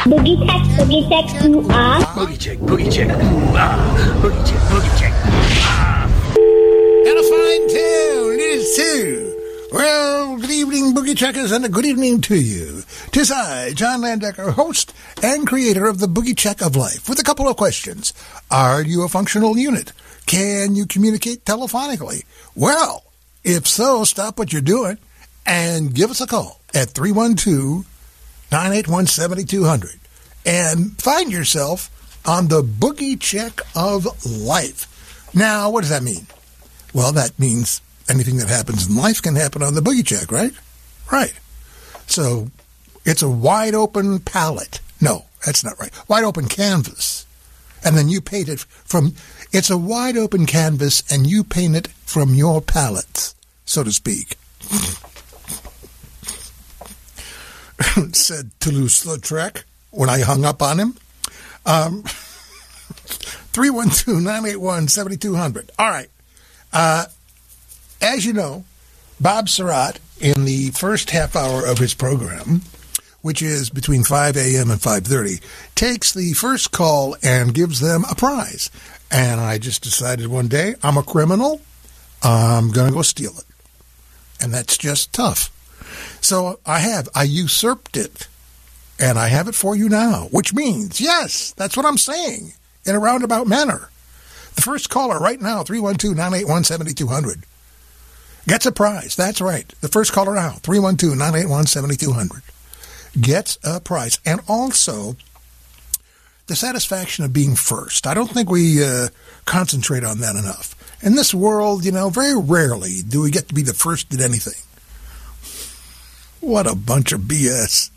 Boogie check, ooh ah. Boogie check, ooh ah. Boogie check, ah. And a fine tune, it is too. Well, good evening, Boogie Checkers, and a good evening to you. 'Tis I, John Landecker, host and creator of the Boogie Check of Life, with a couple of questions. Are you a functional unit? Can you communicate telephonically? Well, if so, stop what you're doing and give us a call at 312-981-7200 and find yourself on the Boogie Check of Life. Now, what does that mean? Well, that means anything that happens in life can happen on the Boogie Check, right? Right. So it's a wide open palette. No, that's not right. Wide open canvas. And then you paint it from, it's a wide open canvas and you paint it from your palette, so to speak. Said Toulouse-Lautrec when I hung up on him. 312-981-7200. All right. As you know, Bob Surratt, in the first half hour of his program, which is between 5 a.m. and 5:30, takes the first call and gives them a prize. And I just decided one day, I'm a criminal, I'm going to go steal it. And that's just tough. So I usurped it, and I have it for you now, which means, yes, that's what I'm saying, in a roundabout manner. The first caller right now, 312-981-7200, gets a prize. That's right. The first caller now, 312-981-7200, gets a prize. And also, the satisfaction of being first. I don't think we concentrate on that enough. In this world, very rarely do we get to be the first at anything. What a bunch of BS.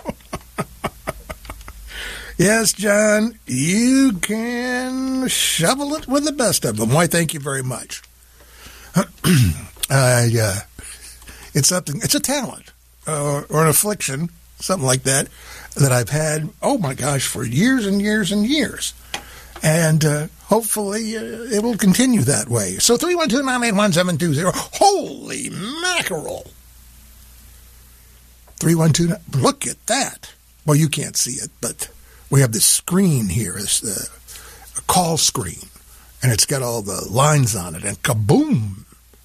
Yes, John, you can shovel it with the best of them. Why, thank you very much. It's something, it's a talent or an affliction, something like that I've had, oh my gosh, for years and years and years. And hopefully it will continue that way. So 312-981-720. Holy mackerel. 312, look at that. Well, you can't see it, but we have this screen here, this a call screen, and it's got all the lines on it, and kaboom,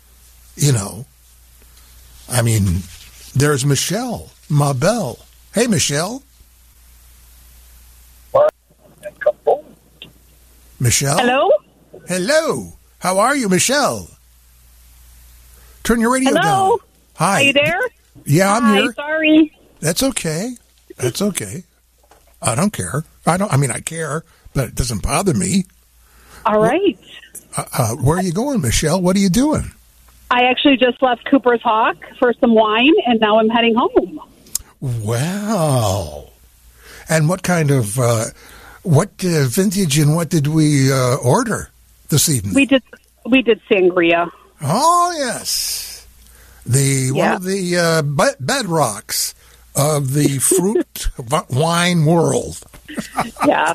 I mean, there's Michelle, ma belle. Hey, Michelle. And kaboom. Michelle? Hello? Hello. How are you, Michelle? Turn your radio Hello? down. Hi. Are you there? Yeah, I'm here. Sorry. That's okay. That's okay. I don't care. I care, but it doesn't bother me. All right. Where are you going, Michelle? What are you doing? I actually just left Cooper's Hawk for some wine, and now I'm heading home. Wow. And what kind of, vintage and what did we order this evening? We did sangria. Oh, yes. One of the bedrocks of the fruit wine world. Yeah.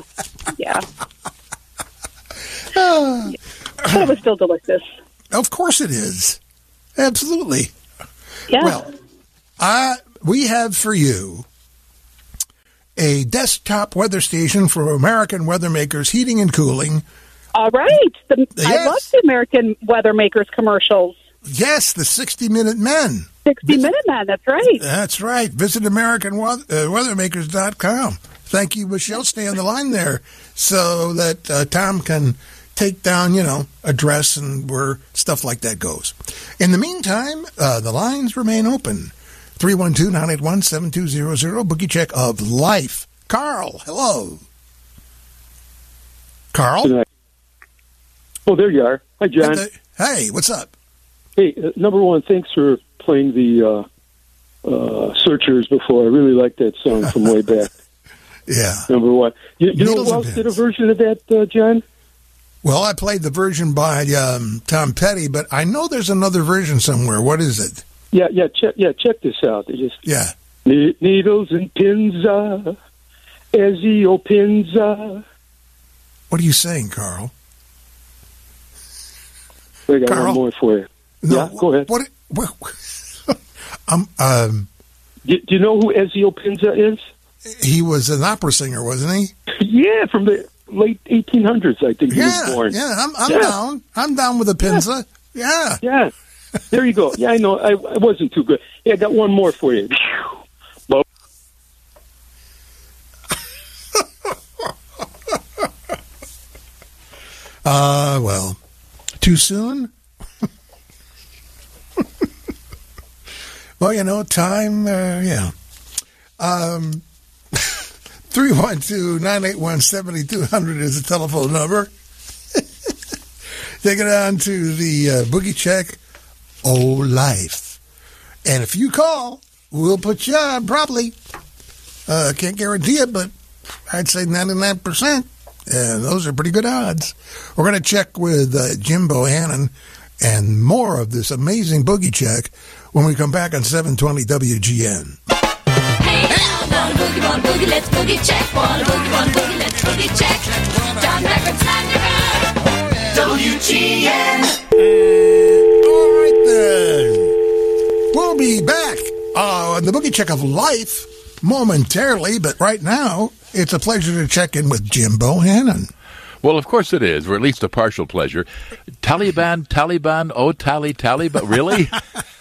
But it was still delicious. Of course it is. Absolutely. Yeah. Well, we have for you a desktop weather station for American Weather Makers Heating and Cooling. All right. I love the American Weather Makers commercials. Yes, the 60-Minute Men. 60-Minute Men, that's right. That's right. Visit AmericanWeathermakers.com. Thank you, Michelle. Stay on the line there so that Tom can take down, address and where stuff like that goes. In the meantime, the lines remain open. 312-981-7200, Boogie Check of Life. Carl, hello. Carl? Oh, there you are. Hi, John. Hey, what's up? Hey, number one, thanks for playing the Searchers before. I really like that song from way back. Yeah. Number one. You know who else did a version of that, John? Well, I played the version by Tom Petty, but I know there's another version somewhere. What is it? Yeah. Check this out. They just yeah. Needles and pins, Ezio pins. What are you saying, Carl? I got one more for you. No, yeah, go ahead. What? Do you know who Ezio Pinza is? He was an opera singer, wasn't he? Yeah, from the late 1800s, I think he was born. Yeah, I'm down. I'm down with a pinza. Yeah. Yeah. There you go. Yeah, I know. I wasn't too good. Yeah, I got one more for you. Well, too soon? Well, you know, time, yeah. 312-981-7200 is the telephone number. Take it on to the Boogie Check Life. And if you call, we'll put you on probably. Can't guarantee it, but I'd say 99%. And those are pretty good odds. We're going to check with Jim Bohannon and more of this amazing Boogie Check when we come back on 720 WGN. Hey, one boogie, let's boogie check. One boogie, let's boogie check. John Records, WGN. All right, then. We'll be back on the Boogie Check of Life momentarily, but right now, it's a pleasure to check in with Jim Bohannon. Well, of course it is, or at least a partial pleasure. Taliban, oh, tally, but really?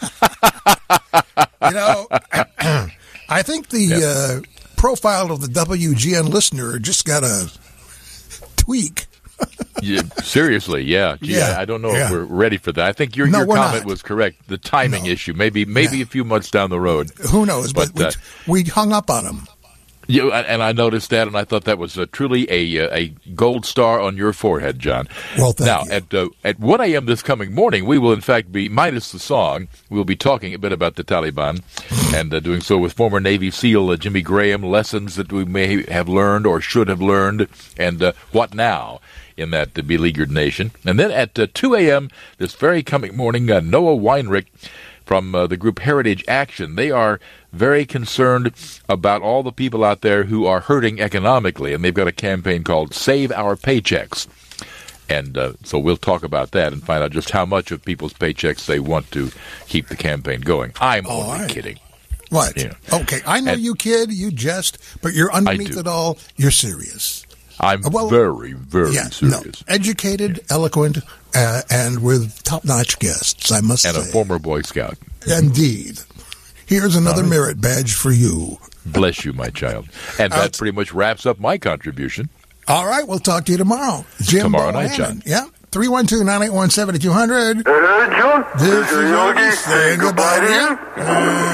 You know, I think the profile of the WGN listener just got a tweak. Yeah, seriously, yeah. Gee, Yeah, I don't know yeah. if we're ready for that. I think your No, we're comment not. was correct. The timing issue, maybe a few months down the road. Who knows? But But, we hung up on him. Yeah, and I noticed that, and I thought that was truly a gold star on your forehead, John. Well, thank now, you. at 1 a.m. this coming morning, we will, in fact, be, minus the song, we'll be talking a bit about the Taliban, and doing so with former Navy SEAL Jimmy Graham, lessons that we may have learned or should have learned, and what now in that beleaguered nation. And then at 2 a.m. this very coming morning, Noah Weinrich from the group Heritage Action. They are very concerned about all the people out there who are hurting economically, and they've got a campaign called Save Our Paychecks. And so we'll talk about that and find out just how much of people's paychecks they want to keep the campaign going. I'm only kidding. What? Yeah. Okay, I know you kid, you jest, but you're underneath do. it all, you're serious. I'm very, very serious. No, educated, eloquent, and with top-notch guests, I must And say. a former Boy Scout. Indeed. Here's another merit badge for you. Bless you, my child. And that pretty much wraps up my contribution. All right, we'll talk to you tomorrow. Jim Tomorrow night, Bohannon. John. Yeah, 312-981-7200. John. This is Yogi saying goodbye to you.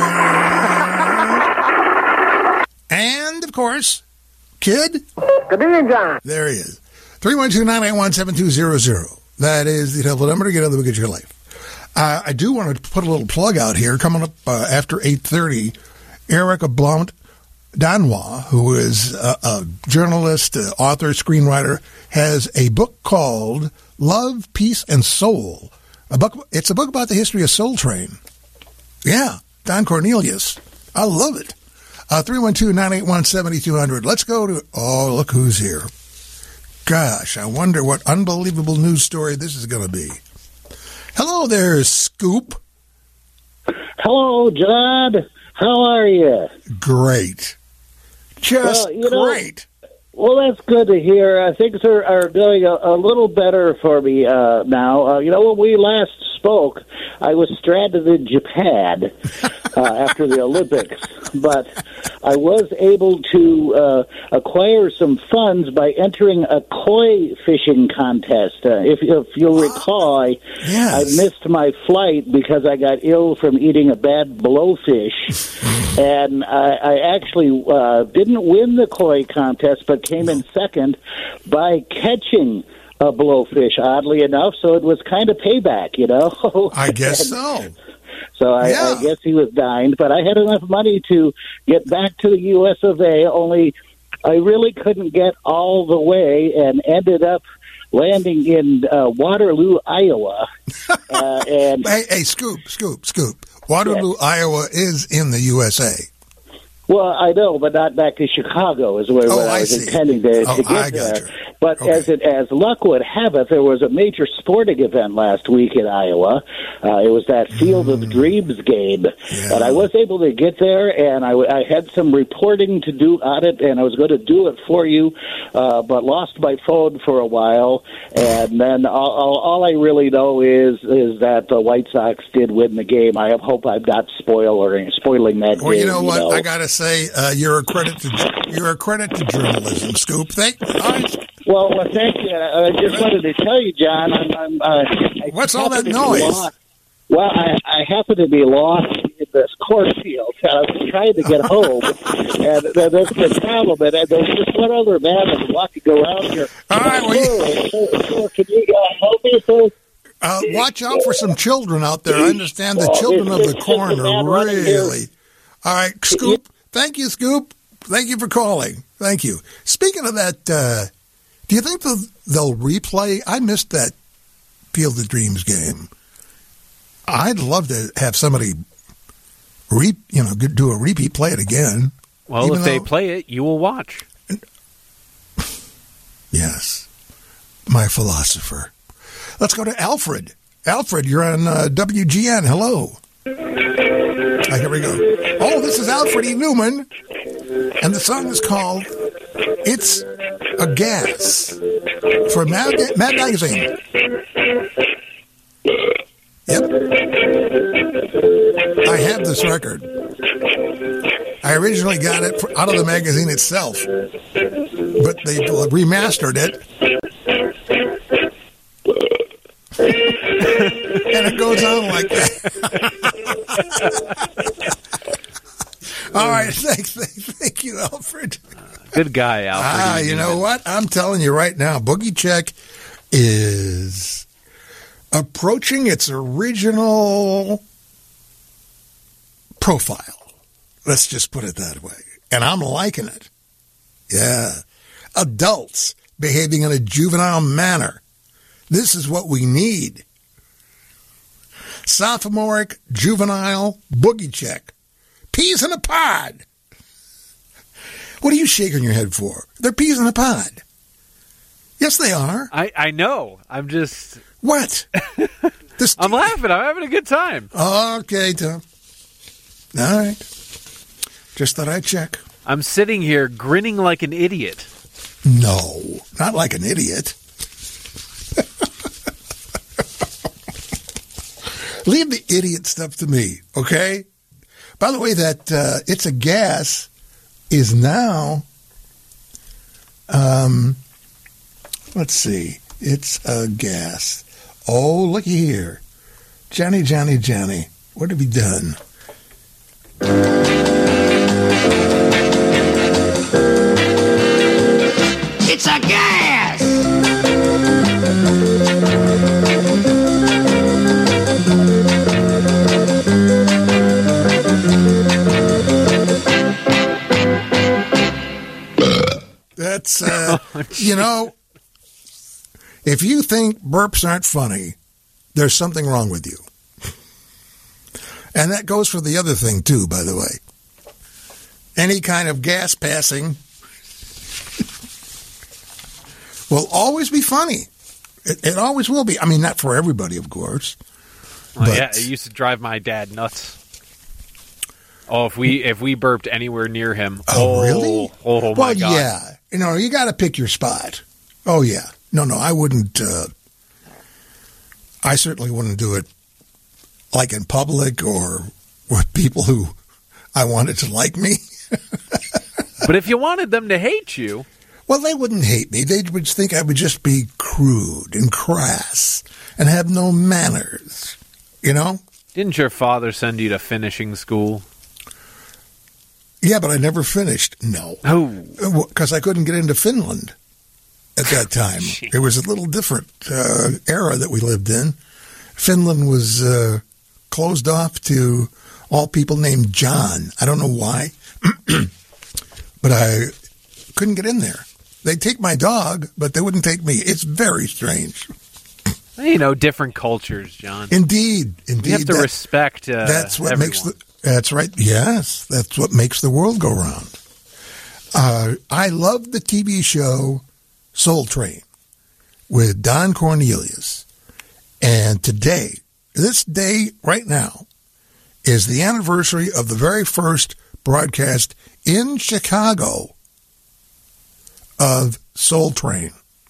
And, of course, Kid. Good evening, John. There he is. 312-981-7200. That is the telephone number to get on the Book of Your Life. I do want to put a little plug out here. Coming up after 8:30, Erica Blount Danois, who is a journalist, author, screenwriter, has a book called Love, Peace, and Soul. It's a book about the history of Soul Train. Yeah, Don Cornelius. I love it. 312-981-7200. Let's go to, look who's here. Gosh, I wonder what unbelievable news story this is going to be. Hello there, Scoop. Hello, John. How are you? Great. Just great. Well, that's good to hear. Things are going a little better for me now. When we last spoke, I was stranded in Japan after the Olympics, but I was able to acquire some funds by entering a koi fishing contest. If you'll recall, I missed my flight because I got ill from eating a bad blowfish, and I actually didn't win the koi contest, but came in second by catching a blowfish, oddly enough, so it was kind of payback, I guess so. So I guess he was dined, but I had enough money to get back to the U.S. of A., only I really couldn't get all the way and ended up landing in Waterloo, Iowa. Hey, Scoop. Waterloo, Iowa is in the USA. Well, I know, but not back to Chicago is where I was intending to get I there. gotcha. But as luck would have it, there was a major sporting event last week in Iowa. It was that Field of Dreams game. Yeah. And I was able to get there, and I had some reporting to do on it, and I was going to do it for you, but lost my phone for a while. And then all I really know is that the White Sox did win the game. I hope I'm not spoiling that game. Well, you know what? I got to say, you're a credit to journalism, Scoop. Well, thank you. I just wanted to tell you, John. What's all that noise? Well, I happen to be lost in this cornfield. I was trying to get home, and that's the problem. And there's just one other man that's walking around here. All right, so can you help me, sir? Watch out for some children out there. I understand the children of the corn are really... All right, Scoop. Thank you, Scoop. Thank you for calling. Thank you. Speaking of that, do you think they'll replay? I missed that Field of Dreams game. I'd love to have somebody do a repeat, play it again. Well, if they play it, you will watch. Yes. My philosopher. Let's go to Alfred. Alfred, you're on WGN. Hello. Here we go. Oh, this is Alfred E. Newman, and the song is called It's a Gas for Mad Magazine. Yep. I have this record. I originally got it out of the magazine itself, but they remastered it. And it goes on like that. All right, thank you, Alfred. Good guy, Alfred. You know what? I'm telling you right now, Boogie Check is approaching its original profile. Let's just put it that way. And I'm liking it. Yeah. Adults behaving in a juvenile manner. This is what we need. Sophomoric, juvenile, Boogie Check. Peas in a pod. What are you shaking your head for? They're peas in a pod. Yes, they are. I know. I'm just... What? I'm laughing. I'm having a good time. Okay, Tom. All right. Just thought I'd check. I'm sitting here grinning like an idiot. No, not like an idiot. Leave the idiot stuff to me, okay? By the way, that It's a Gas is now, let's see, It's a Gas. Oh, looky here. Johnny, what have you done? It's a gas! That's, if you think burps aren't funny, there's something wrong with you. And that goes for the other thing, too, by the way. Any kind of gas passing will always be funny. It always will be. I mean, not for everybody, of course. Oh, yeah, it used to drive my dad nuts. Oh, if we burped anywhere near him. Oh, really? Oh, my God. Yeah. You got to pick your spot. Oh, yeah. No, I wouldn't. I certainly wouldn't do it like in public or with people who I wanted to like me. But if you wanted them to hate you. Well, they wouldn't hate me. They would think I would just be crude and crass and have no manners, Didn't your father send you to finishing school? Yeah, but I never finished. No. Oh. Because I couldn't get into Finland at that time. It was a little different era that we lived in. Finland was closed off to all people named John. I don't know why. But I couldn't get in there. They'd take my dog, but they wouldn't take me. It's very strange. Different cultures, John. Indeed. You have to respect That's what everyone. makes That's right. Yes, that's what makes the world go round. I love the TV show Soul Train with Don Cornelius. And today, this day right now, is the anniversary of the very first broadcast in Chicago of Soul Train.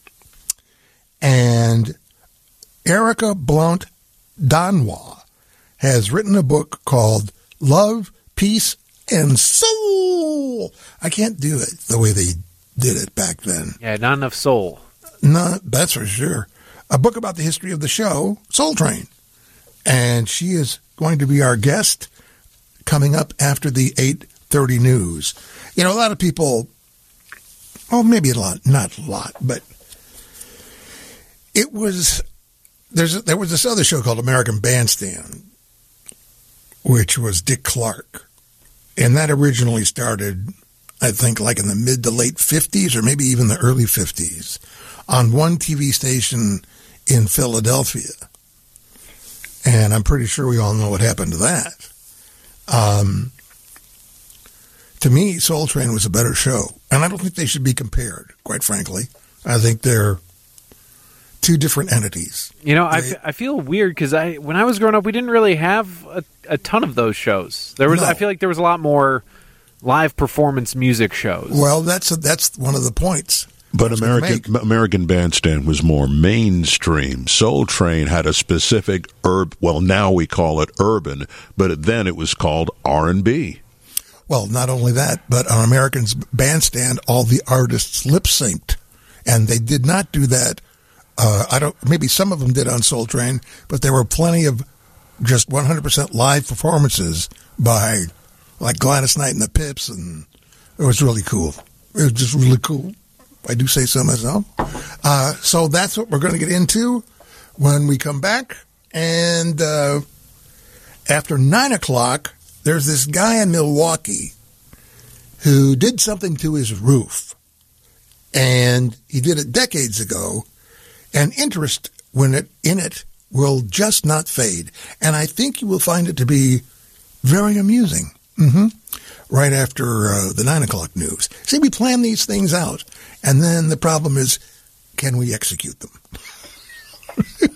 And Erica Blount Danwa has written a book called Love, Peace, and Soul. I can't do it the way they did it back then. Yeah, not enough soul. No, that's for sure. A book about the history of the show, Soul Train. And she is going to be our guest coming up after the 8:30 news. You know, a lot of people, maybe a lot, not a lot, but there was this other show called American Bandstand, which was Dick Clark. And that originally started, I think, like in the mid to late 50s or maybe even the early 50s on one TV station in Philadelphia. And I'm pretty sure we all know what happened to that. To me, Soul Train was a better show. And I don't think they should be compared, quite frankly. I think they're two different entities. You know, I feel weird because when I was growing up, we didn't really have a ton of those shows. No. I feel like there was a lot more live performance music shows. Well, that's one of the points. But American Bandstand was more mainstream. Soul Train had a specific now we call it urban, but then it was called R&B. Well, not only that, but on American Bandstand, all the artists lip synced, and they did not do that. Maybe some of them did on Soul Train, but there were plenty of just 100% live performances by like Gladys Knight and the Pips, and it was really cool. It was just really cool. I do say so myself. So that's what we're going to get into when we come back. And after 9 o'clock, there's this guy in Milwaukee who did something to his roof. And he did it decades ago. And interest in it will just not fade. And I think you will find it to be very amusing. Right after the 9 o'clock news. See, we plan these things out. And then the problem is, can we execute them?